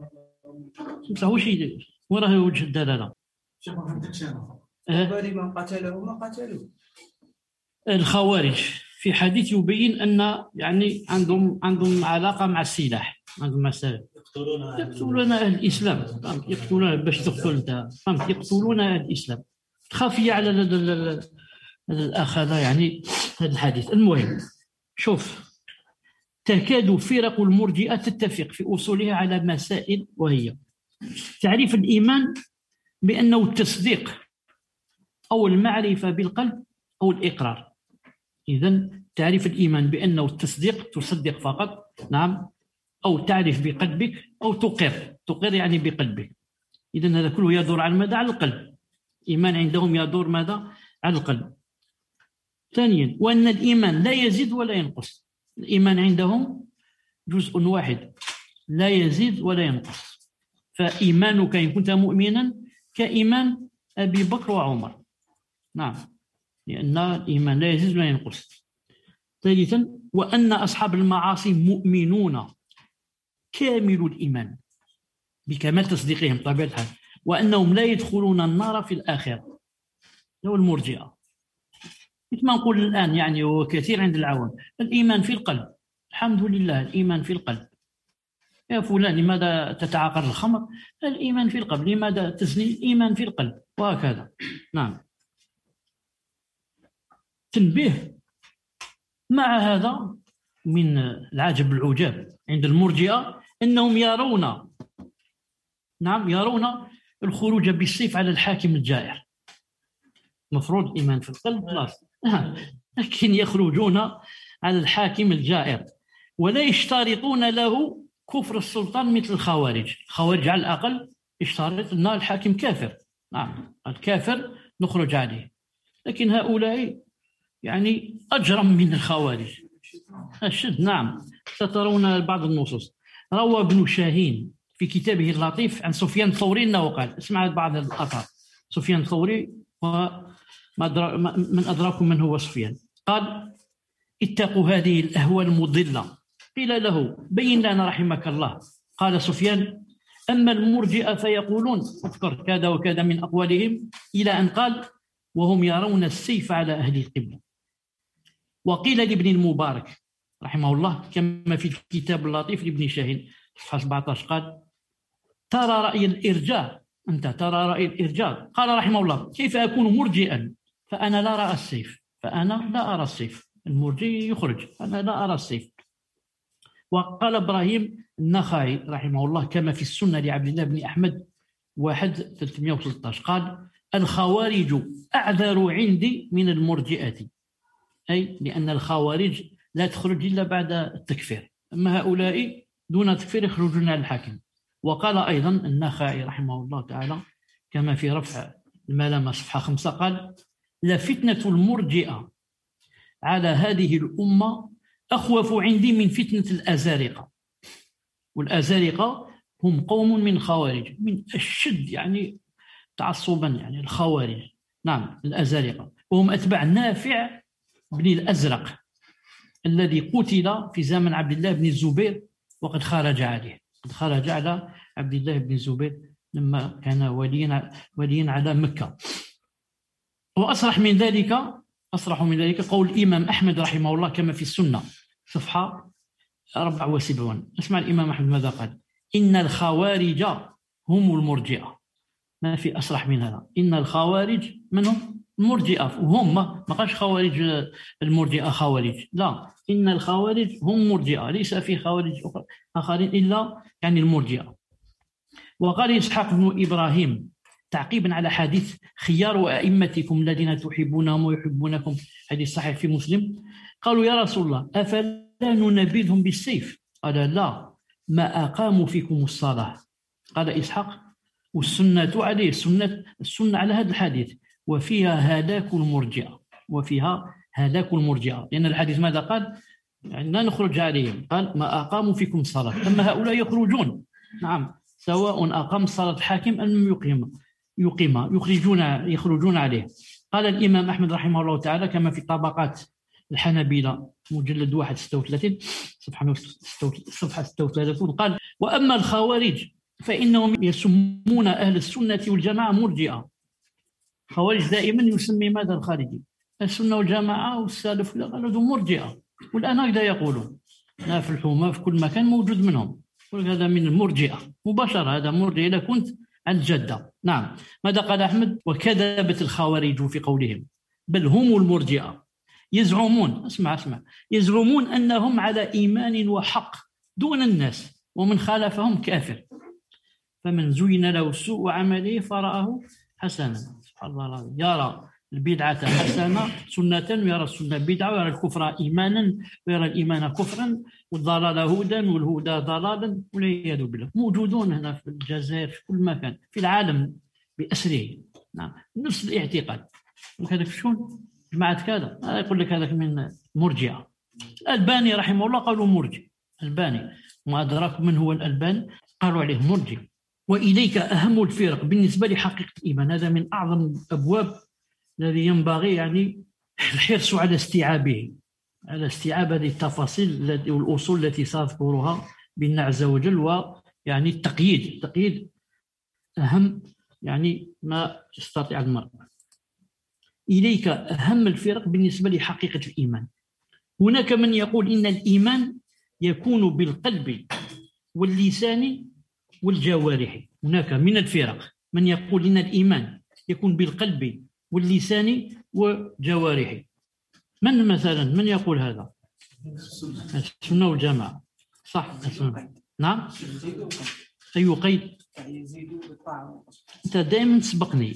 هذا هو شيء وراه وجه الدلالة. شوف ما فهمتكش أه؟ بالي من قتله ما قتلوه. الخوارج في حديث يبين أن يعني عندهم عندهم علاقة مع السلاح، عندهم مسألة يقتلون أهل الإسلام، يقتلون باش تقتل أنت، فهمت؟ يقتلون أهل الإسلام. خافية على الأخ هذا يعني هذا الحديث. المهم شوف، تكاد فرق المرجئة تتفق في أصولها على مسائل، وهي تعريف الإيمان بأنه التصديق أو المعرفة بالقلب أو الإقرار. إذن تعريف الإيمان بأنه التصديق، تصدق فقط، نعم، أو تعرف بقلبك أو تقر، تقر يعني بقلبك. إذن هذا كله يدور على ماذا؟ على القلب. الإيمان عندهم يدور ماذا؟ على القلب. ثانيا وأن الإيمان لا يزيد ولا ينقص. الإيمان عندهم جزء واحد لا يزيد ولا ينقص. فإيمانك إن كنت مؤمنا كإيمان أبي بكر وعمر. نعم، لأن الإيمان لا يزيد ولا ينقص. ثالثا وأن أصحاب المعاصي مؤمنون كامل الإيمان بكمال تصديقهم طبيعة الحال، وأنهم لا يدخلون النار في الآخرة. هو المرجئة مثل ما نقول الآن، يعني وكثير عند العوام، الإيمان في القلب. الحمد لله الإيمان في القلب. يا فلان لماذا تتعاقر الخمر؟ الإيمان في القلب. لماذا تزني؟ الإيمان في القلب، وهكذا. نعم. تنبيه مع هذا من العجب العجاب عند المرجئة أنهم يرون نعم يرون الخروج بالسيف على الحاكم الجائر. مفروض الإيمان في القلب خلاص، لكن يخرجون على الحاكم الجائر ولا يشترطون له كفر السلطان مثل الخوارج. الخوارج على الأقل يشترط أن الحاكم كافر، نعم الكافر نخرج عليه، لكن هؤلاء يعني أجرم من الخوارج أشد. نعم، سترون بعض النصوص. روى ابن شاهين في كتابه اللطيف عن سفيان الثوري أنه قال، اسمع بعض الآثار. سفيان الثوري من أدراكم من هو سفيان؟ قال اتقوا هذه الأهواء المضلة. قيل له بين لنا رحمك الله. قال سفيان أما المرجئة فيقولون، اذكر كذا وكذا من أقوالهم، إلى أن قال وهم يرون السيف على أهل القبلة. وقيل لابن المبارك رحمه الله كما في الكتاب اللطيف لابن شاهين صفحة سبعة عشر قال ترى رأي الإرجاء، أنت ترى رأي الإرجاء. قال رحمه الله كيف أكون مرجئا فأنا لا أرى السيف؟ فأنا لا أرى السيف. المرجئ يخرج، أنا لا أرى السيف. وقال إبراهيم النخعي رحمه الله كما في السنة لعبد الله بن أحمد واحد ثلاثمائة وثلاثة عشر قال الخوارج أعذر عندي من المرجئة، أي لأن الخوارج لا تخرج إلا بعد التكفير، أما هؤلاء دون تكفير يخرجون على الحاكم. وقال أيضا النخعي رحمه الله تعالى كما في رفع الملامة صفحة خمسة قال لفتنة المرجئة على هذه الأمة أخوف عندي من فتنة الأزارقة. والأزارقة هم قوم من خوارج من أشد يعني تعصبا، يعني الخوارج. نعم الأزارقة، وهم أتباع نافع بن الأزرق الذي قتل في زمن عبد الله بن الزبير وقد خرج عليه، قد خرج على عبد الله بن الزبير لما كان وليا وليا على مكة. وأصرح من ذلك أصرح من ذلك قول الإمام أحمد رحمه الله كما في السنة صفحة أربعة وسبعين. اسمع الإمام أحمد ماذا قال: إن الخوارج هم المرجئة. ما في أصرح من هذا. إن الخوارج منهم المرجئة، وهم ما قالش خوارج المرجئة خوارج، لا، إن الخوارج هم مرجئة، ليس في خوارج آخرين إلا يعني المرجئة. وقال إسحاق بن إبراهيم تعقيبا على حديث خيار أئمتكم الذين تحبونهم ويحبونكم، حديث صحيح في مسلم، قالوا يا رسول الله أفلا ننبذهم بالسيف؟ قال لا، ما أقاموا فيكم الصلاة. قال إسحاق والسنة عليه، السنة, السنة على هذا الحديث وفيها هلاك المرجئة، وفيها هلاك المرجئة، لأن الحديث ماذا قال؟ يعني لا نخرج عليهم، قال ما أقاموا فيكم الصلاة. أما هؤلاء يخرجون، نعم، سواء أقام الصلاة الحاكم أم يقيم يقيم يخرجون يخرجون عليه. قال الإمام أحمد رحمه الله تعالى كما في طبقات الحنابلة مجلد واحد ستة وثلاثين صفحة ستة وثلاثين قال: وأما الخوارج فإنهم يسمون أهل السنة والجماعة مرجئة. خوارج دائما يسمي ماذا الخارجي؟ السنة والجماعة والسالف قالوا مرجئة، والآن هكذا يقولون، لا في الحومة في كل مكان موجود منهم، هذا من المرجئة مباشرة، هذا مرجئة إذا كنت عن الجدة. نعم، ماذا قال أحمد؟ وكذبت الخوارج في قولهم بل هم المرجئة يزعمون، اسمع اسمع يزعمون أنهم على إيمان وحق دون الناس، ومن خالفهم كافر، فمن زين له السوء عمله فرآه حسنا. سبحان الله، يرى البدعة حسنة سنة، ويرى السنة بدعة، ويرى الكفر إيمانا، ويرى الإيمان كفرا، والضلال هدى، والهدى ضلالا، والعياذ بالله. موجودون هنا في الجزائر في كل مكان في العالم بأسره. نعم، نفس الاعتقاد. وهذا شلون جماعة كذا يقول لك هذاك من مرجئة. الألباني رحمه الله قالوا مرجئ، الألباني ما أدراك من هو الألباني، قالوا عليه مرجئ. وإليك أهم الفرق بالنسبة لحقيقة الإيمان، هذا من أعظم الأبواب الذي ينبغي يعني الحرص على استيعابه، على استيعاب هذه التفاصيل والأصول التي سأذكرها بإذن عز وجل. ويعني التقييد التقييد أهم يعني ما يستطيع المرء. إليك أهم الفرق بالنسبة لحقيقة الإيمان. هناك من يقول إن الإيمان يكون بالقلب واللسان والجوارح. هناك من الفرق من يقول إن الإيمان يكون بالقلب واللسان والجوارح. من مثلا من يقول هذا؟ السنة والجماعة، صح؟ السنة. نعم. أي قيد؟ أنت دائما تسبقني.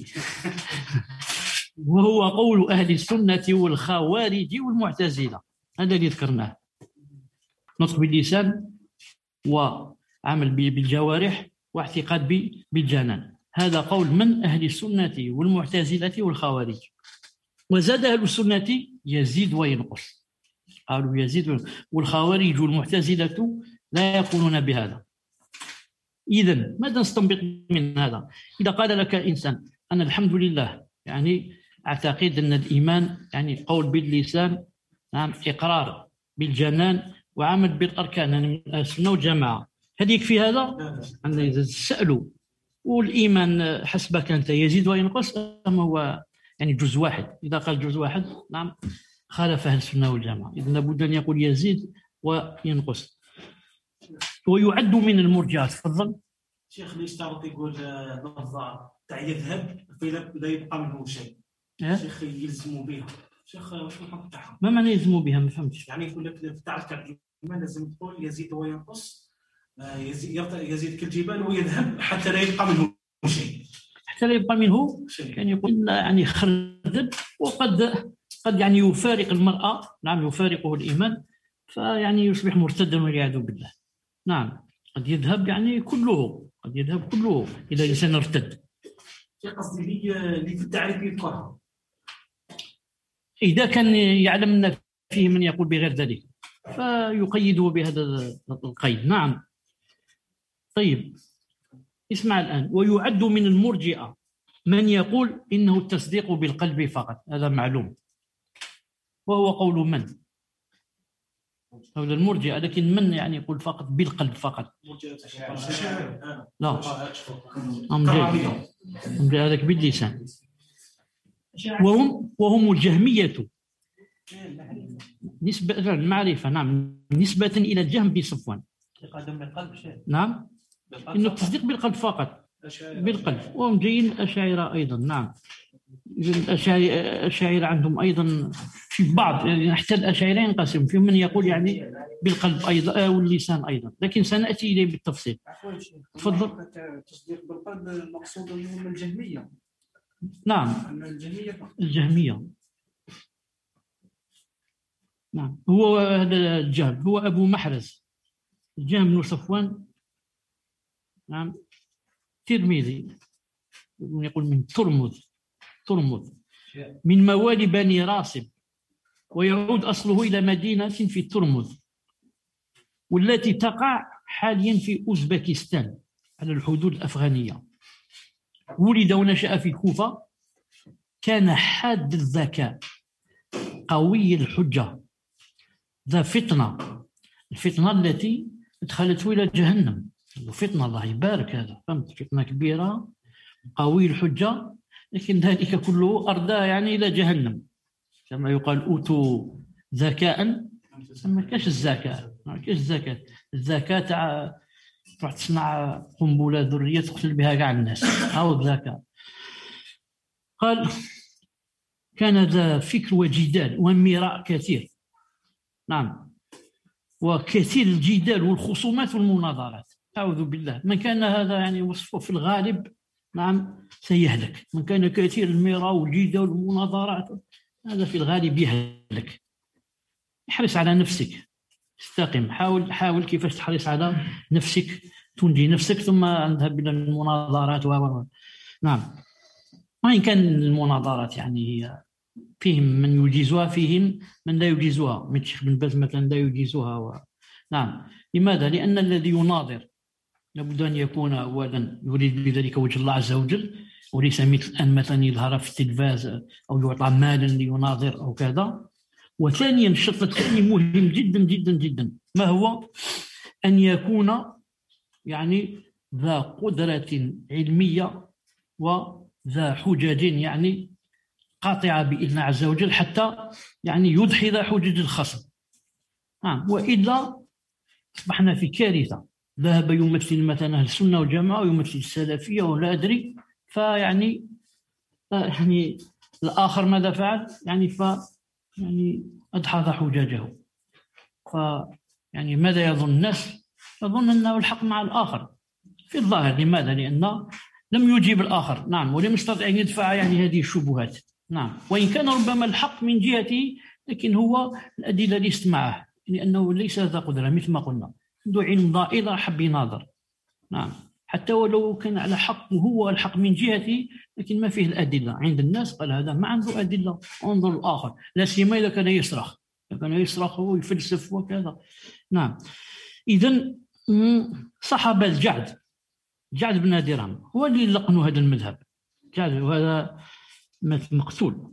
وهو قول أهل السنة والخوارج والمعتزلة، هذا اللي ذكرناه، نطق باللسان وعمل بالجوارح واعتقاد بالجنان. هذا قول من أهل السنة والمعتزلة والخوارج. وزاد أهل السنة يزيد وينقص، قالوا يزيد، والخوارج والمعتزلة لا يقولون بهذا. إذن ماذا نستنبط من هذا؟ إذا قال لك إنسان أنا الحمد لله يعني أعتقد أن الإيمان يعني قول باللسان، نعم، إقرار بالجنان وعمل بالأركان، يعني من السنة والجماعة، هل يكفي هذا؟ يعني إذا سألوا والإيمان حسبك أنت يزيد وينقص أم هو يعني جزء واحد؟ إذا قال جزء واحد نعم خالف أهل السنة والجماعة، إذن لابد أن يقول يزيد وينقص. ويعد من المرجئة. تفضل شيخ. ليش تعرف يقول لفظة تاع يذهب لا يبقى منه شيء؟ شيخ يلزموا بها. شيخ واش الحكم تاعها؟ ما معنى يلزموا بها؟ ما فهمتش. يعني يقول لك تعرف تاع الإيمان لازم تقول يزيد وينقص، يزيد يزيد كالجبال ويذهب حتى لا يبقى منه شيء. حتى لا يبقى منه شيء. كان يقول يعني خردل، وقد قد يعني يفارق المرأة، نعم يفارقه الإيمان، فيعني يصبح مرتدا والعياذ بالله. نعم قد يذهب يعني كله، قد يذهب كله إذا الإنسان ارتد. في قصدي لي في التعريف يذكرها إذا كان يعلم أن فيه من يقول بغير ذلك فيقيده بهذا القيد. نعم. طيب اسمع الآن. ويعد من المرجئة من يقول إنه التصديق بالقلب فقط، هذا معلوم، وهو قول من؟ هذا المرجئة. لكن من يعني يقول فقط بالقلب فقط؟ لا أمجد هذاك باللسان. وهم وهم الجهمية نسبة المعرفة، نعم، نسبة إلى الجهم بن صفوان. نعم إنه التصديق بالقلب فقط، بالقلب. وهم جايين الأشاعرة أيضا. نعم الأشاعرة عندهم أيضا في بعض، يعني حتى الأشاعرة ينقسم فيهم من يقول يعني بالقلب أيضا واللسان أيضا، لكن سنأتي إليه بالتفصيل. تفضل. التصديق بالقلب المقصود هم الجهمية. نعم الجهمية. نعم هو هذا الجهم هو أبو محرز، الجهم بن صفوان. نعم ترمذي يقول من ترمذ، ترمذ من موالي بني راسب، ويعود أصله إلى مدينة في ترمذ والتي تقع حاليا في أوزبكستان على الحدود الأفغانية. ولد ونشأ في الكوفة. كان حاد الذكاء قوي الحجة ذا فتنة، الفتنة التي ادخلته إلى جهنم، فتنة الله يبارك، هذا فهمت، فتنة كبيرة قوي الحجة، لكن ذلك كله أردى يعني إلى جهنم. كما يقال أوتوا ذكاء، ما كاش الذكاء، ما كاش الذكاء. الذكاء تاع تروح تصنع قنبلة ذرية تقتل بها كاع الناس، أو الذكاء. قال كان ذا فكر وجدال ومراء كثير. نعم وكثير الجدال والخصومات والمناظرات، أعوذ بالله. من كان هذا يعني وصفه في الغالب نعم سيهلك. من كان كثير المراء والجدال والمناظرات هذا في الغالب يهلك. احرص على نفسك، استقم، حاول حاول كيفاش تحرص على نفسك، تنجي نفسك، ثم نذهب إلى المناظرات و نعم. وإن كان المناظرات يعني هي فيهم من يجيزها، فيهم من لا يجيزها، من الشيخ بن باز مثلا لا يجيزها و... نعم. لماذا؟ لأن الذي يناظر لابد أن يكون أولا يريد بذلك وجه الله عز وجل، وليس مثل أن مثلا يظهر في التلفاز أو يعطى مالا ليناظر أو كذا. وثانيا الشرط الثاني مهم جدا جدا جدا، ما هو؟ أن يكون يعني ذا قدرة علمية وذا حجج يعني قاطعة بإذن الله عز وجل، حتى يعني يدحض حجج الخصم. نعم. وإلا أصبحنا في كارثة، ذهب يمثل مثلا السنة والجماعة ويمثل السلفية ولا أدري، فيعني يعني الآخر ماذا فعل؟ يعني ف يعني أدحض حجاجه. ف يعني ماذا يظن الناس؟ يظن أنه الحق مع الآخر في الظاهر. لماذا؟ لأنه لم يجيب الآخر، نعم، ولم يستطع أن يدفع يعني هذه الشبهات، نعم، وإن كان ربما الحق من جهته، لكن هو الأدلة ليست معه، لأنه ليس ذا قدرة مثل ما قلنا، عنده علم ضئيل حب يناظر، نعم، حتى ولو كان على حق وهو الحق من جهته، لكن ما فيه الأدلة عند الناس، قال هذا ما عنده أدلة، انظر الآخر، لا سيما إذا كان يصرخ، إذا كان يصرخ ويفلسف وكذا، نعم. إذن صحابة الجعد، جعد بن درهم هو اللي لقنوا هذا المذهب، جعد وهذا مقتول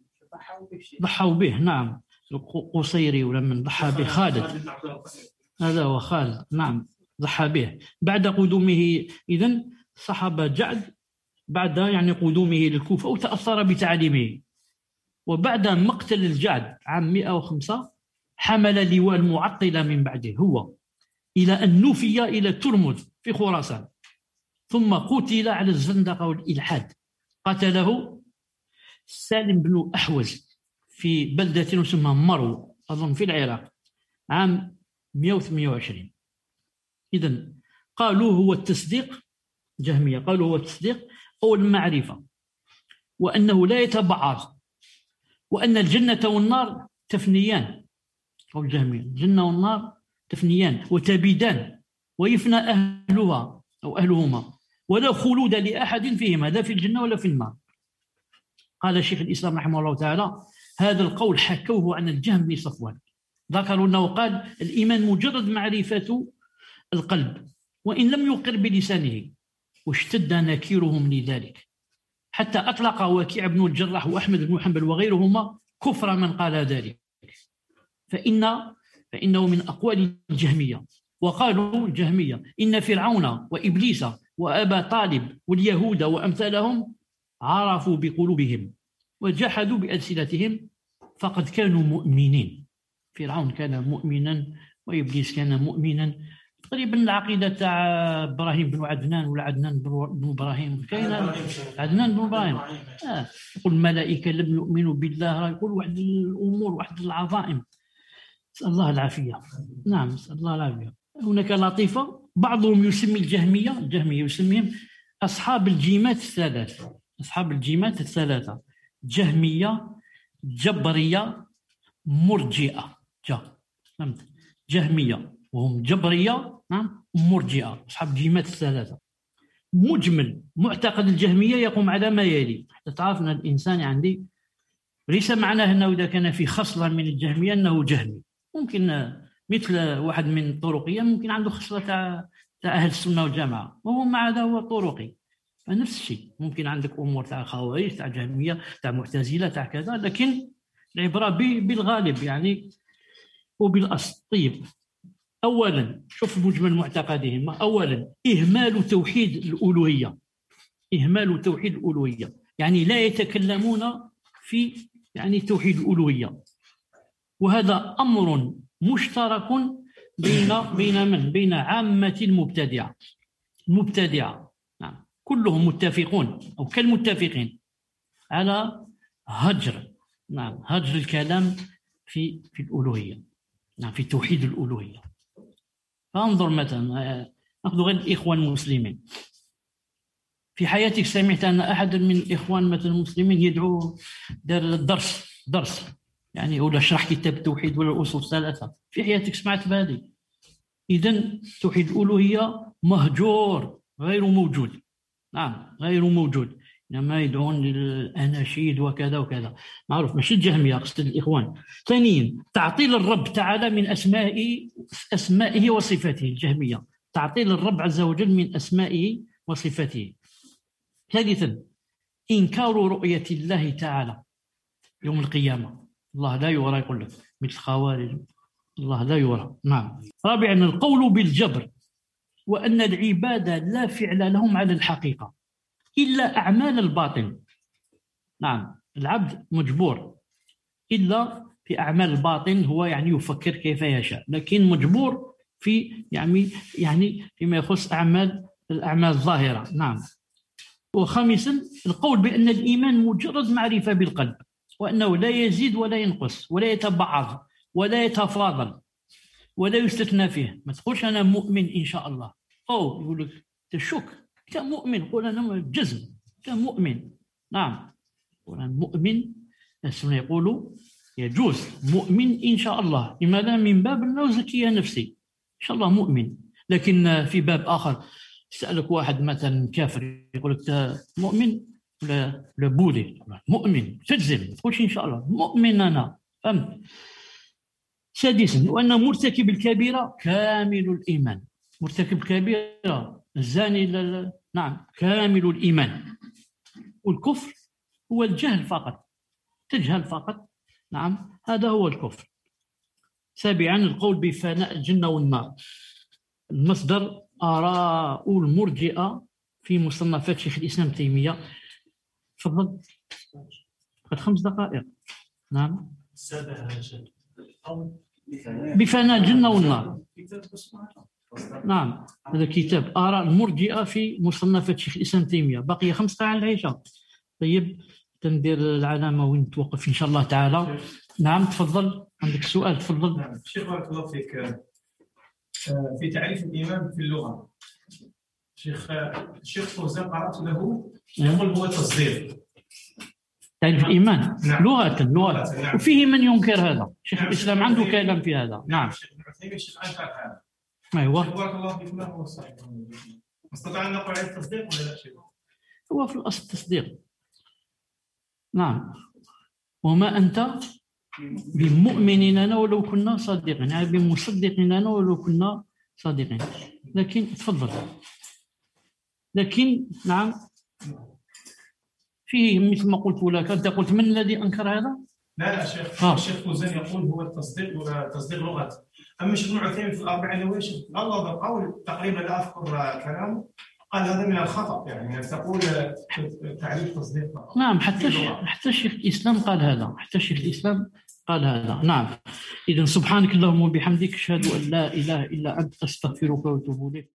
ضحوا به، نعم، القصيري ولا من ضحى به خالد، هذا هو خالد، نعم، ضحى به بعد قدومه. إذن صحابة جعد بعد يعني قدومه للكوفة وتأثر بتعليمه، وبعد مقتل الجعد عام مئة وخمسة حمل لواء المعطلة من بعده هو، إلى أن نفي إلى ترمذ في خراسان، ثم قتل على الزندقة والإلحاد. قتله سالم بن أحوز في بلدة تسمى مرو أظن في العراق عام مئة وثمانية وعشرين. إذن قالوا هو التصديق، جهمية قالوا هو التصديق أو المعرفة، وأنه لا يتبعض، وأن الجنة والنار تفنيان، أو الجهمية الجنة والنار تفنيان وتبيدان ويفنى أهلها أو أهلهما، ولا خلود لأحد فيهما، لا في الجنة ولا في النار. قال شيخ الإسلام رحمه الله تعالى هذا القول حكوه عن الجهم بن صفوان، ذكروا أنه قال الإيمان مجرد معرفة القلب وإن لم يقر بلسانه، واشتد نكيرهم لذلك حتى أطلق وكيع بن الجراح وأحمد بن حنبل وغيرهما كفر من قال ذلك، فإن فإنه من أقوال الجهمية. وقالوا الجهمية إن فرعون وإبليس وأبا طالب واليهود وأمثالهم عرفوا بقلوبهم وجحدوا بألسنتهم فقد كانوا مؤمنين. فرعون كان مؤمنا وإبليس كان مؤمنا، تقريبا العقيدة تاع إبراهيم بن عدنان ولا عدنان بن إبراهيم، كاين عدنان بن إبراهيم، آه. يقول الملائكة لم يؤمنوا بالله، يقول واحد الأمور واحد العظائم، نسأل الله العافية، نعم نسأل الله العافية. هناك لطيفة، بعضهم يسمي الجهمية الجهمية يسميهم أصحاب الجيمات الثلاث، أصحاب الجيمات الثلاثة، جهمية جبرية مرجئة، جا فهمت، جهمية وهم جبرية، نعم، مرجئة، أصحاب الجيمات الثلاثة. مجمل معتقد الجهمية يقوم على ما يلي، حتى تعرف أن الإنسان عندي ليس معناه أنه إذا كان في خصلة من الجهمية أنه جهمي، ممكن مثل واحد من الطرقية ممكن عنده خصلة تاع أهل السنة والجماعة وهو مع هذا هو طرقي، فنفس الشيء ممكن عندك أمور تاع خوارج تاع جهمية تاع معتزلة تاع كذا، لكن العبرة بالغالب يعني وبالأصل. طيب، أولا شوف مجمل معتقدهم، أولا إهمال توحيد الألوهية، إهمال توحيد الألوهية يعني لا يتكلمون في يعني توحيد الألوهية، وهذا أمر مشترك بين بين من بين عامة المبتدعة المبتدعة نعم، كلهم متفقون أو كالمتفقين على هجر نعم هجر الكلام في في الألوهية، نعم، في توحيد الألوهية. فانظر مثلا، نأخذ غير الإخوان المسلمين، في حياتك سمعت أن أحد من الإخوان مثلا المسلمين يدعو دار درس درس يعني ولا شرح كتاب التوحيد ولا الأصول الثلاثة؟ في حياتك سمعت بهذه؟ إذن توحيد الألوهية مهجور، غير موجود، نعم غير موجود. لما يدعون للأناشيد وكذا وكذا، معروف، ماشي الجهمية، أقصد الإخوان. ثانيا تعطيل الرب تعالى من أسمائه أسمائه وصفاته، الجهمية تعطيل الرب عز وجل من أسمائه وصفاته. ثالثا إنكار رؤية الله تعالى يوم القيامة، الله لا يرى، يقول لك مثل خوارج الله لا يرى. نعم. رابعا القول بالجبر، وأن العبادة لا فعل لهم على الحقيقة إلا أعمال الباطن. نعم، العبد مجبور إلا في أعمال الباطن، هو يعني يفكر كيف يشاء، لكن مجبور في يعني يعني فيما يخص أعمال الأعمال الظاهرة. نعم. وخامسا القول بأن الإيمان مجرد معرفة بالقلب، وأنه لا يزيد ولا ينقص ولا يتبعض ولا يتفاضل ولا يستثنى فيه. ما تقولش أنا مؤمن إن شاء الله، أو يقول لك تشك أنت مؤمن، قول أنا جزم أنت مؤمن. نعم، قول أنا مؤمن، السنة يقولوا يجوز مؤمن إن شاء الله، لماذا؟ من باب أن أزكي نفسي إن شاء الله مؤمن. لكن في باب آخر يسألك واحد مثلا كافر يقول لك مؤمن ولا ولا بوذي، مؤمن تجزم، ما تقولش إن شاء الله مؤمن أنا، فهمت؟ سادسا وأن مرتكب الكبيرة كامل الإيمان، مرتكب الكبيرة الزاني ل... نعم كامل الإيمان. والكفر هو الجهل فقط، تجهل فقط. نعم، هذا هو الكفر. سابعا القول بفناء الجنة والنار، المصدر آراء المرجئة في مصنفات شيخ الإسلام تيمية. تفضل، قد خمس دقائق. نعم. بفناء الجنة والنار، نعم، هذا كتاب آراء المرجئة في مصنفات شيخ الإسلام تيمية. بقي خمس دقائق على العشاء. طيب تندير العلامة وين توقف إن شاء الله تعالى. نعم تفضل، عندك سؤال تفضل. نعم شيخ بارك الله فيك، في تعريف الإيمان في اللغة شيخ الشيخ فوزان قرأت له يقول هو تصديق. تعريف الإيمان نعم. لغة لغة نعم. وفيه من ينكر هذا، شيخ نعم. الإسلام عنده كلام في هذا. نعم شيخ ابن الشيخ أنكر هذا. أيوة بارك الله فيك، ما هو الصحيح؟ نستطيع أن نقول عليه التصديق ولا لا شيخ؟ هو في الأصل التصديق. نعم، وما أنت بمؤمن لنا ولو كنا صادقين، يعني بمصدقين لنا ولو كنا صادقين. لكن تفضل، لكن نعم فيه مثل ما قلت لك، أنت قلت من الذي أنكر هذا؟ لا لا شيخ آه. الشيخ فوزان يقول هو التصديق وتصديق لغة. أما الشيخ ابن عثيمين في الأربعين النووية غلظ القول تقريبا، لا أذكر كلامه، قال هذا من الخطأ، يعني تقول تعريف تصديق. نعم، حتى حتى الشيخ الإسلام قال هذا، حتى الشيخ الإسلام قال هذا. نعم. إذن سبحانك اللهم وبحمدك أشهد أن لا إله إلا أنت أستغفرك وأتوب إليك.